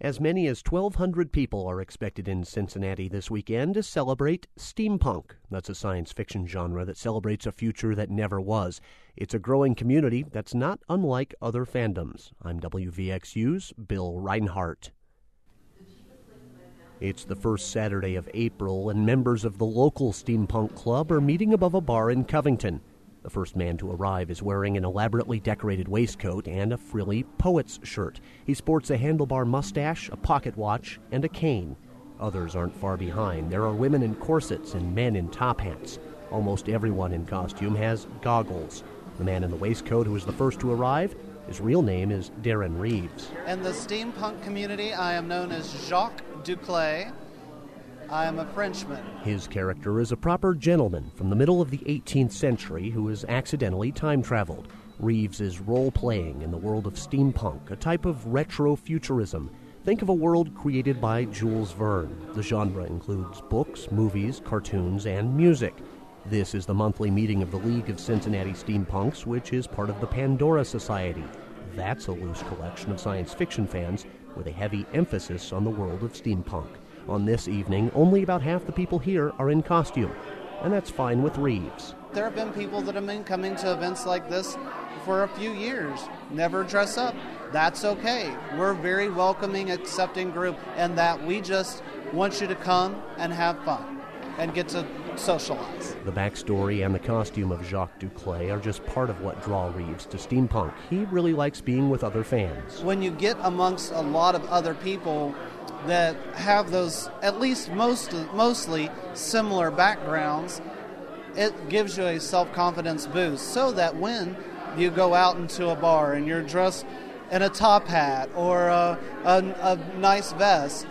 As many as 1,200 people are expected in Cincinnati this weekend to celebrate steampunk. That's a science fiction genre that celebrates a future that never was. It's a growing community that's not unlike other fandoms. I'm WVXU's Bill Reinhart. It's the first Saturday of April, and members of the local steampunk club are meeting above a bar in Covington. The first man to arrive is wearing an elaborately decorated waistcoat and a frilly poet's shirt. He sports a handlebar mustache, a pocket watch, and a cane. Others aren't far behind. There are women in corsets and men in top hats. Almost everyone in costume has goggles. The man in the waistcoat who is the first to arrive, his real name is Darren Reeves. In the steampunk community, I am known as Jacques Duclay. I am a Frenchman. His character is a proper gentleman from the middle of the 18th century who has accidentally time-traveled. Reeves is role-playing in the world of steampunk, a type of retro-futurism. Think of a world created by Jules Verne. The genre includes books, movies, cartoons, and music. This is the monthly meeting of the League of Cincinnati Steampunks, which is part of the Pandora Society. That's a loose collection of science fiction fans with a heavy emphasis on the world of steampunk. On this evening, only about half the people here are in costume, and that's fine with Reeves. There have been people that have been coming to events like this for a few years, never dress up. That's okay. We're a very welcoming, accepting group, and that we just want you to come and have fun and get to socialize. The backstory and the costume of Jacques Duclay are just part of what draw Reeves to steampunk. He really likes being with other fans. When you get amongst a lot of other people that have those, at least mostly similar backgrounds, it gives you a self-confidence boost so that when you go out into a bar and you're dressed in a top hat or a nice vest,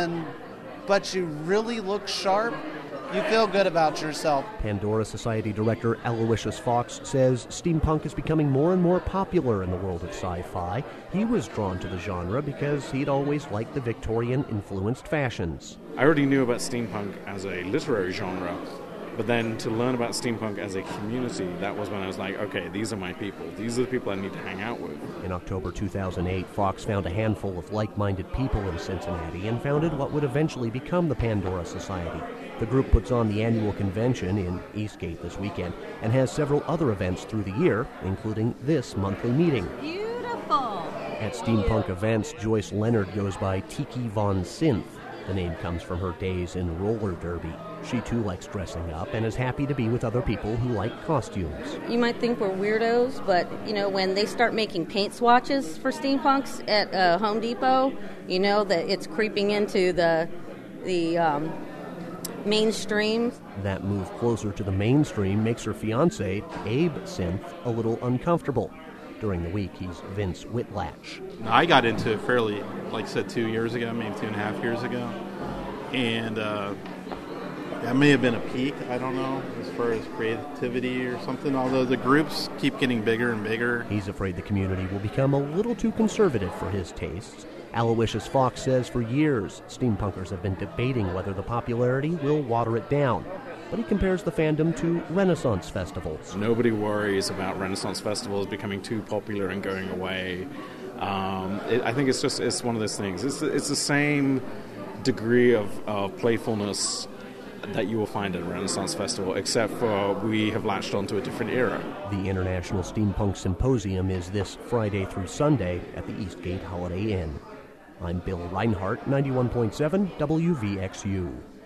but you really look sharp, you feel good about yourself. Pandora Society Director Aloysius Fox says steampunk is becoming more and more popular in the world of sci-fi. He was drawn to the genre because he'd always liked the Victorian-influenced fashions. I already knew about steampunk as a literary genre, but then to learn about steampunk as a community, that was when I was like, okay, these are my people. These are the people I need to hang out with. In October 2008, Fox found a handful of like-minded people in Cincinnati and founded what would eventually become the Pandora Society. The group puts on the annual convention in Eastgate this weekend and has several other events through the year, including this monthly meeting. Beautiful! At steampunk events, Joyce Leonard goes by Tiki Von Synth. The name comes from her days in roller derby. She too likes dressing up and is happy to be with other people who like costumes. You might think we're weirdos, but, when they start making paint swatches for steampunks at Home Depot, you know that it's creeping into the mainstream. That move closer to the mainstream makes her fiancé, Abe Synth, a little uncomfortable. During the week, he's Vince Whitlatch. I got into it fairly, like I said, 2 years ago, maybe 2.5 years ago. And that may have been a peak, I don't know, as far as creativity or something, although the groups keep getting bigger and bigger. He's afraid the community will become a little too conservative for his tastes. Aloysius Fox says for years, steampunkers have been debating whether the popularity will water it down. But he compares the fandom to Renaissance festivals. Nobody worries about Renaissance festivals becoming too popular and going away. I think it's one of those things. It's the same degree of playfulness that you will find at a Renaissance festival, except for we have latched onto a different era. The International Steampunk Symposium is this Friday through Sunday at the Eastgate Holiday Inn. I'm Bill Reinhart, 91.7 WVXU.